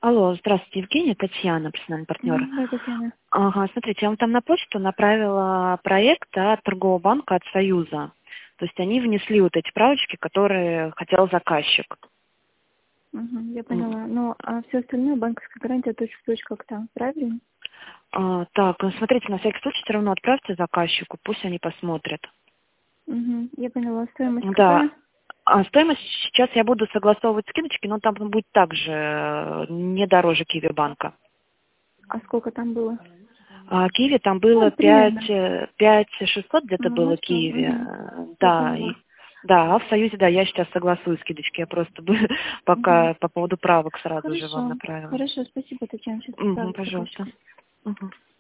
Алло, здравствуйте, Евгения, Татьяна, персональный партнер. Да, Татьяна. Ага, смотрите, я вам там на почту направила проект от торгового банка, от Союза. То есть они внесли вот эти правочки, которые хотел заказчик. Я поняла. Ну, а все остальное, банковская гарантия, точь в точь, как там, правильно? Так, ну, смотрите, на всякий случай все равно отправьте заказчику, пусть они посмотрят. Я поняла. Стоимость Да. какая? А стоимость сейчас я буду согласовывать скидочки, но там будет также не дороже Киви банка. А сколько там было? Киви там Ну, было примерно. 5 600 где-то было Ну, все. Киви. Я Да, поняла. да, а в Союзе, да, я сейчас согласую скидочки. Я просто Мгм. пока по поводу правок сразу же вам Хорошо. направила. Хорошо, спасибо, Татьяна. Сейчас отправлю Пожалуйста. заказчику. Мгм.